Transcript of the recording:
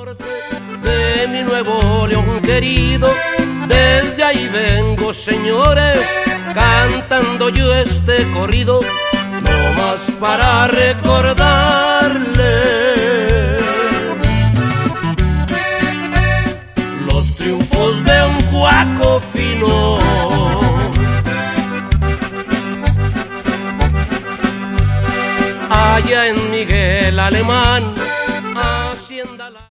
norte de mi Nuevo León querido. Desde ahí vengo, señores, cantando yo este corrido, no más para recordarles los triunfos de un cuaco fino. Allá en Miguel Alemán, Hacienda La...